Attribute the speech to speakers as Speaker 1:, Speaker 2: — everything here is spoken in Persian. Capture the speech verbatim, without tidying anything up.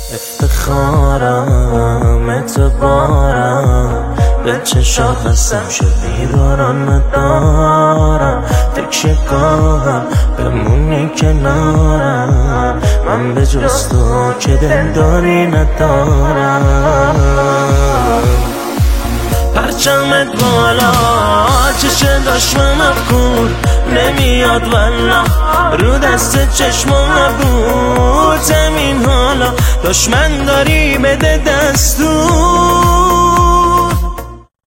Speaker 1: افتخارم اعتبارم به چشات هستم شدی باران ندارم تکیه گاهم بمونی کنارم من به جز تو که دلداری ندارم پرچمت بالا چش دشمنم کن نمیاد والا رو دست چشمم نبود زمین حالا دشمن داری بده دستور